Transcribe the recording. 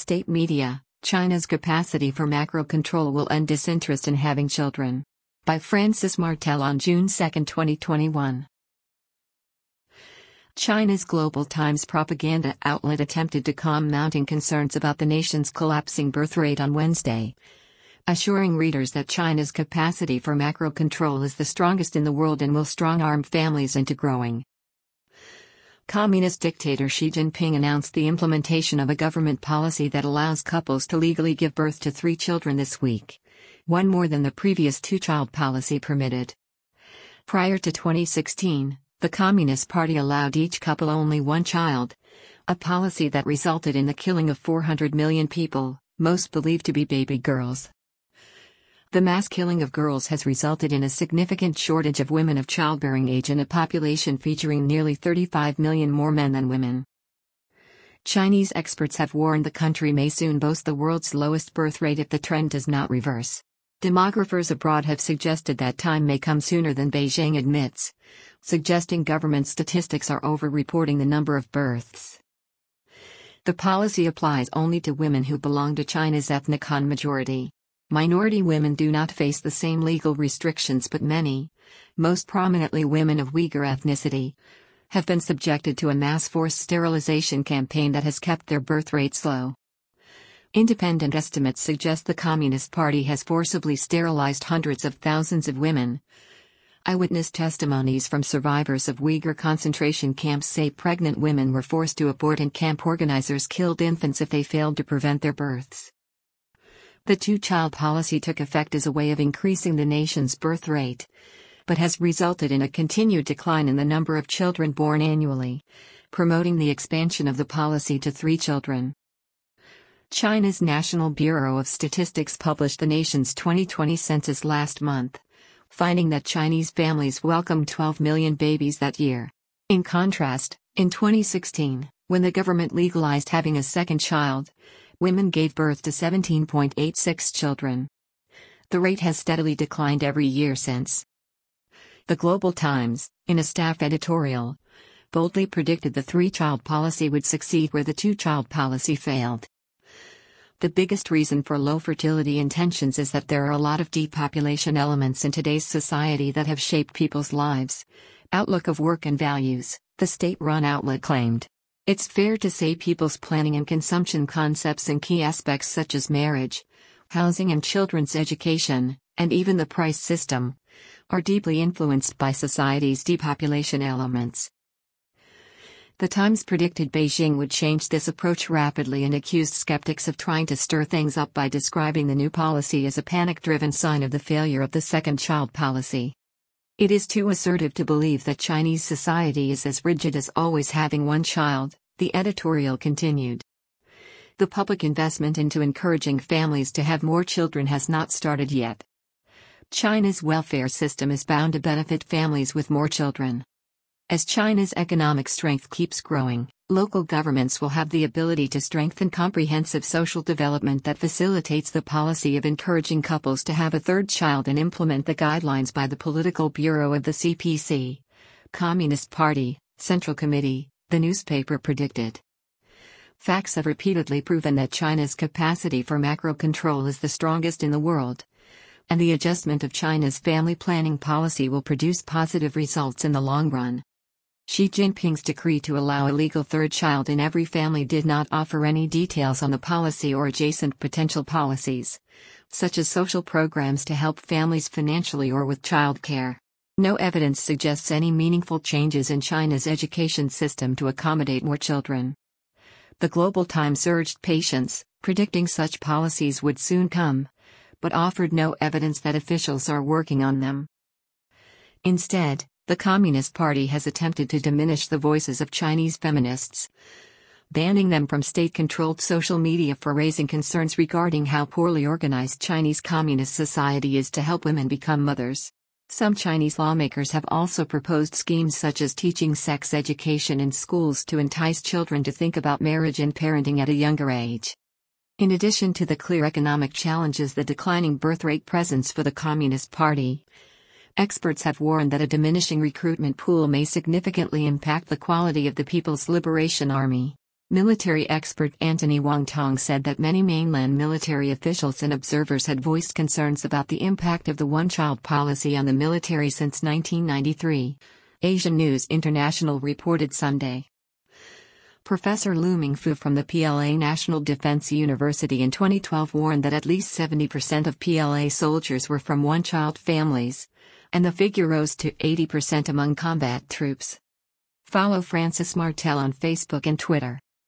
State media, China's capacity for macro control will end disinterest in having children. By Francis Martel on June 2, 2021. China's Global Times propaganda outlet attempted to calm mounting concerns about the nation's collapsing birth rate on Wednesday, assuring readers that China's capacity for macro control is the strongest in the world and will strong-arm families into growing. Communist dictator Xi Jinping announced the implementation of a government policy that allows couples to legally give birth to 3 children this week, one more than the previous 2-child policy permitted. Prior to 2016, the Communist Party allowed each couple only 1 child, a policy that resulted in the killing of 400 million people, most believed to be baby girls. The mass killing of girls has resulted in a significant shortage of women of childbearing age in a population featuring nearly 35 million more men than women. Chinese experts have warned the country may soon boast the world's lowest birth rate if the trend does not reverse. Demographers abroad have suggested that time may come sooner than Beijing admits, suggesting government statistics are over-reporting the number of births. The policy applies only to women who belong to China's ethnic Han majority. Minority women do not face the same legal restrictions, but many, most prominently women of Uyghur ethnicity, have been subjected to a mass forced sterilization campaign that has kept their birth rates low. Independent estimates suggest the Communist Party has forcibly sterilized hundreds of thousands of women. Eyewitness testimonies from survivors of Uyghur concentration camps say pregnant women were forced to abort and camp organizers killed infants if they failed to prevent their births. The 2-child policy took effect as a way of increasing the nation's birth rate, but has resulted in a continued decline in the number of children born annually, promoting the expansion of the policy to 3 children. China's National Bureau of Statistics published the nation's 2020 census last month, finding that Chinese families welcomed 12 million babies that year. In contrast, in 2016, when the government legalized having a second child, women gave birth to 17.86 children. The rate has steadily declined every year since. The Global Times, in a staff editorial, boldly predicted the 3-child policy would succeed where the 2-child policy failed. The biggest reason for low fertility intentions is that there are a lot of depopulation elements in today's society that have shaped people's lives, outlook of work and values, the state-run outlet claimed. It's fair to say people's planning and consumption concepts in key aspects such as marriage, housing and children's education, and even the price system, are deeply influenced by society's depopulation elements. The Times predicted Beijing would change this approach rapidly and accused skeptics of trying to stir things up by describing the new policy as a panic-driven sign of the failure of the second-child policy. It is too assertive to believe that Chinese society is as rigid as always having 1 child, the editorial continued. The public investment into encouraging families to have more children has not started yet. China's welfare system is bound to benefit families with more children. As China's economic strength keeps growing, local governments will have the ability to strengthen comprehensive social development that facilitates the policy of encouraging couples to have a 3rd child and implement the guidelines by the Political Bureau of the CPC, Communist Party, Central Committee, the newspaper predicted. Facts have repeatedly proven that China's capacity for macro control is the strongest in the world, and the adjustment of China's family planning policy will produce positive results in the long run. Xi Jinping's decree to allow a legal 3rd child in every family did not offer any details on the policy or adjacent potential policies, such as social programs to help families financially or with child care. No evidence suggests any meaningful changes in China's education system to accommodate more children. The Global Times urged patience, predicting such policies would soon come, but offered no evidence that officials are working on them. Instead, the Communist Party has attempted to diminish the voices of Chinese feminists, banning them from state-controlled social media for raising concerns regarding how poorly organized Chinese communist society is to help women become mothers. Some Chinese lawmakers have also proposed schemes such as teaching sex education in schools to entice children to think about marriage and parenting at a younger age. In addition to the clear economic challenges the declining birth rate presents for the Communist Party, experts have warned that a diminishing recruitment pool may significantly impact the quality of the People's Liberation Army. Military expert Anthony Wong Tong said that many mainland military officials and observers had voiced concerns about the impact of the one-child policy on the military since 1993. Asian News International reported Sunday. Professor Lu Mingfu from the PLA National Defense University in 2012 warned that at least 70% of PLA soldiers were from one-child families, and the figure rose to 80% among combat troops. Follow Francis Martel on Facebook and Twitter.